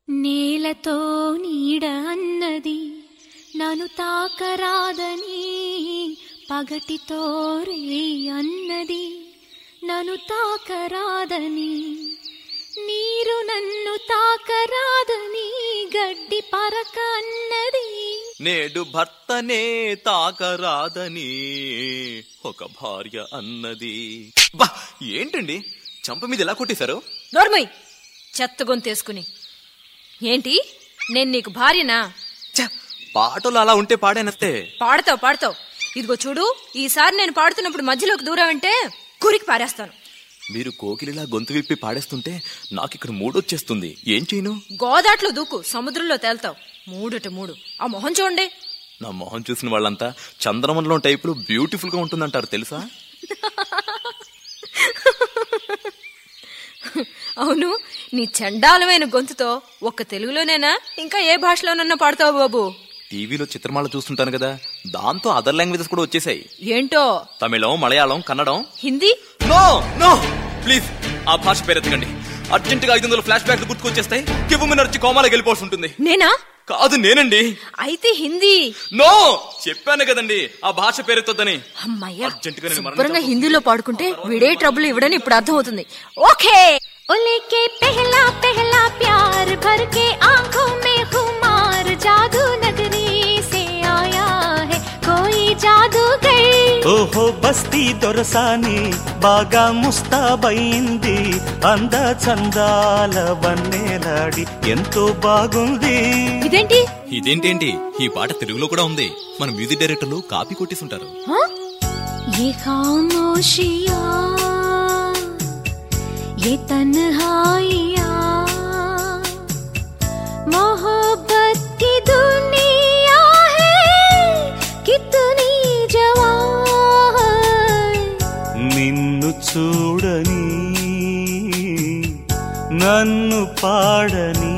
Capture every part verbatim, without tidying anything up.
నేలతో నీడ అన్నది నన్ను తాకరాదని, పగటితో రే అన్నది నన్ను తాకరాదని, నీరు నన్ను తాకరాదని గడ్డి పరక అన్నది. నేడు భర్తనే తాకరాదని ఒక భార్య అన్నది. బా ఏంటండి చంప మీద ఎలా కొట్టేశారు? నోర్మయ్, చెత్త గొంతేసుకుని. ఏంటి నేను నీకు భార్యనా? పాటలు అలా ఉంటే పాడేనస్తే. పాడతావు పాడతావు. ఇదిగో చూడు, ఈసారి నేను పాడుతున్నప్పుడు మధ్యలోకి దూరావంటే కురికి పారేస్తాను. మీరు కోకిలిలా గొంతు విప్పి పాడేస్తుంటే నాకు ఇక్కడ మూడొచ్చేస్తుంది. ఏం చేయను? గోదాట్లో దూకు, సముద్రంలో తేల్తావు. మూడట మూడు. ఆ మొహం చూడండి. నా మొహం చూసిన వాళ్ళంతా చంద్రమండలం టైపులో బ్యూటిఫుల్ గా ఉంటుందంటారు తెలుసా? అవును, నీ చండాలమైన గొంతుతో ఒక్క తెలుగులోనేనా ఇంకా ఏ భాషలోనన్నా పాడతావు బాబు? టీవీలో చిత్రమాల చూస్తుంటాను కదా, దాంతో అదర్ లాంగ్వేజెస్ కూడా వచ్చేసాయి. ఏంటో? తమిళం, మలయాళం, కన్నడం, హిందీ. నో నో ప్లీజ్, ఆ భాష పేరెత్తకండి. అర్జెంట్ గా ఐదు వందల ఫ్లాష్ బ్యాక్ గుర్తుకొచ్చేస్తాయి. కివ్వు మీద వచ్చి కోమాలో గెలిపోవాల్సి ఉంటుంది. నేనా? కాదు, నేనండి. అయితే హిందీ. నో, చెప్పాను కదండి ఆ భాష పేరెత్తొద్దని. అమ్మయ్యా, శుభ్రంగా హిందీలో పాడుకుంటే వీడే ట్రబుల్ ఇవ్వడని ఇప్పుడు అర్థం అవుతుంది. ఓకే. ओलेके पहला पहला प्यार भर के आंखों में खुमार, जादू नगरी से आया है कोई जादूगर. ఓహో బస్తీ దొరసాని బాగా ముస్తాబైంది, అంద చందాల వన్నేలాడి ఎంతో బాగుంది. ఇదేంటి ఇదేంటేంటి ఈ పాట తెలుగులో కూడా ఉంది. మన మ్యూజిక్ డైరెక్టర్లు కాపీ కొట్టేసుంటారు. ये खामोशिया ये तन्हाइया मोहब्बत की दुनिया है कितनी जवान. నిన్ను చూడని నన్ను పాడని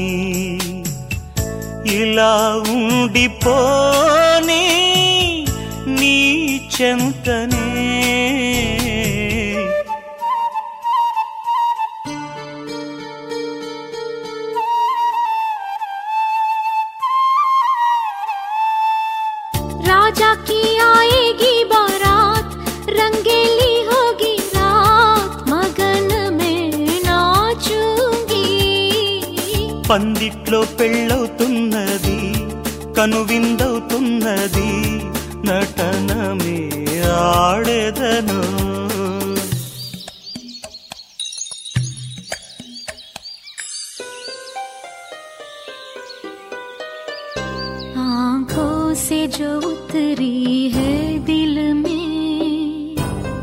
ఇలా ఉండిపోని నీ చెంతనే. राजा की आएगी बारात, रंगेली होगी रात, मगन में नाचूंगी. పందిట్లో పెళ్ళవుతున్నది, కనువిందవుతున్నది, నటనమే ఆడెదను. आंखों से जो उतरी है दिल में,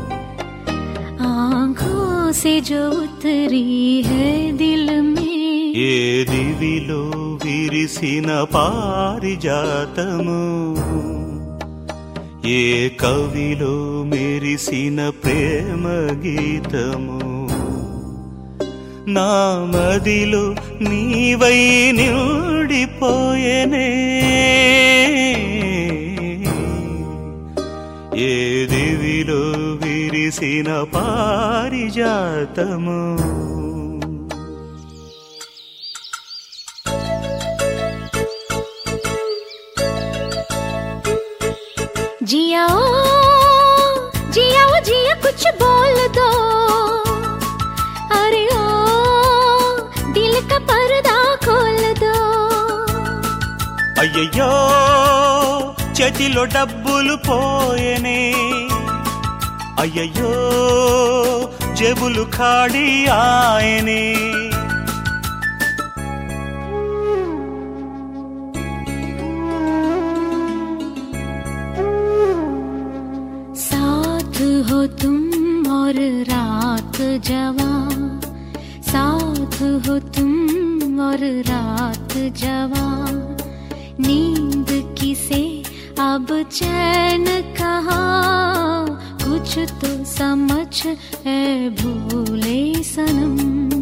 आंखों से जो उतरी है दिल में. ఏ దివిలో విరిసిన పారిజాతము, ఏ కవిలో మెరిసిన ప్రేమ గీతము, నా మదిలో నీవై నిండిపోయేనే. ఏ దివిలో విరిసిన పారిజాతము. जिया ओ जिया ओ जिया कुछ बोल दो, अरे ओ दिल का पर्दा खोल दो. అయ్యయ్యో చేతిలో డబ్బులు పోయేనే, అయ్యయ్యో జేబులు ఖాళీ ఆయనే. साथ हो तुम और रात जवां, साथ हो तुम और रात जवां, नींद किसे अब चैन कहाँ, कुछ तो समझ है भूले सनम.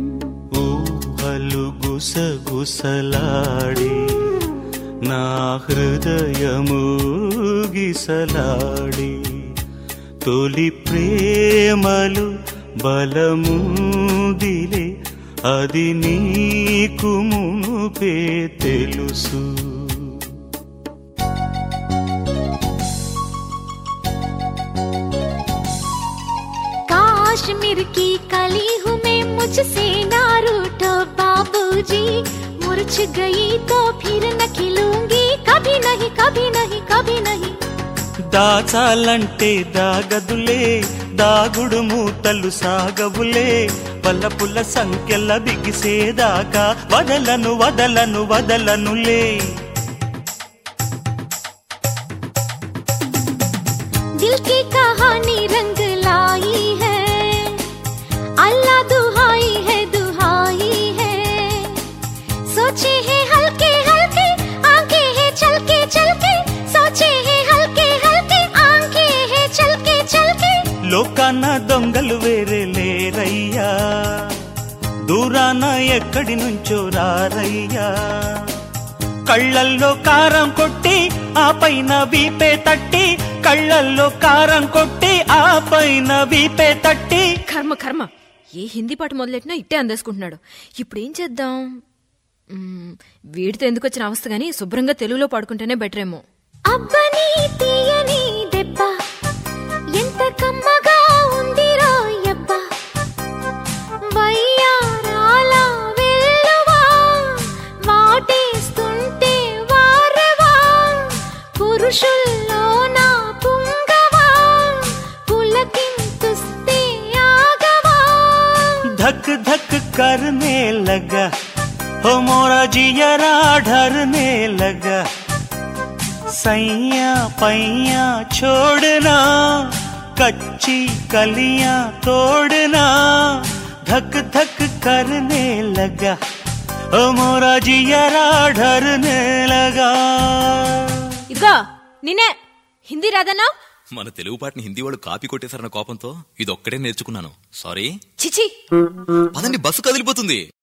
ఊహలు గుసగుసలాడి నా హృదయము గిసలాడి, తొలి ప్రేమలు బలముదిలే అది నీకు మునుపే తెలుసు. काश्मीर की कली हूँ मैं, मुझसे ना रूठो बाबूजी, मुरझ गई तो फिर न खिलूंगी, कभी नहीं कभी नहीं कभी नहीं. దాచాలంటే దాగదులే, దాగుడు మూతలు సాగవులే, వలపుల సంఖ్యల బిగిసేదాకా వదలను వదలను వదలనులే. दिल की कहानी रंग लाई है, अल्लाह दुहाई है दुहाई है, सोचे हैं हल्के हल्के आंखें हैं चलके चलके, सोचे हैं हल्के हल्के आंखें हैं चलके चलके. లోకాన దొంగలు వేరే లేరయ్యా, దూరాన ఎక్కడి నుంచో రారయ్యా. కళ్ళల్లో కారం కొట్టి ఆ పైన వీపే తట్టి, కళ్ళల్లో కారం కొట్టి ఆ పైన వీపే తట్టి. కర్మ కర్మ, ఏ హిందీ పాట మొదలెట్టినా ఇట్టే అందేసుకుంటున్నాడు. ఇప్పుడు ఏం చేద్దాం? మ్మ్, వీడితో ఎందుకు వచ్చిన అవస్థ గానీ శుభ్రంగా తెలుగులో పాడుకుంటేనే బెటర్ ఏమో. అబ్బని తీయని దెబ్బ ఎంత కమ్మగా ఉంది రోయబ్బ, వయ్యారాల వెల్లువా వాటేస్తుంటే వారవా, పురుషుల్లో నా పుంగవా పులకింతుస్తే ఆగవా. धक धक करने लगा हो मोरा जियरा ढरने लगा, सैया पैया छोड़ना कच्ची कलियां तोड़ना, धक धक करने लगा हो मोरा जियरा ढरने लगा. ఇదిగో నిన్నే హిందీ రాదన్నా? మన తెలుగు పాటని హిందీ వాళ్ళు కాపీ కొట్టేశారన్న కోపంతో ఇది ఒక్కడే నేర్చుకున్నాను. సారీ. చిచి, పదండి, బస్సు కదిలిపోతుంది.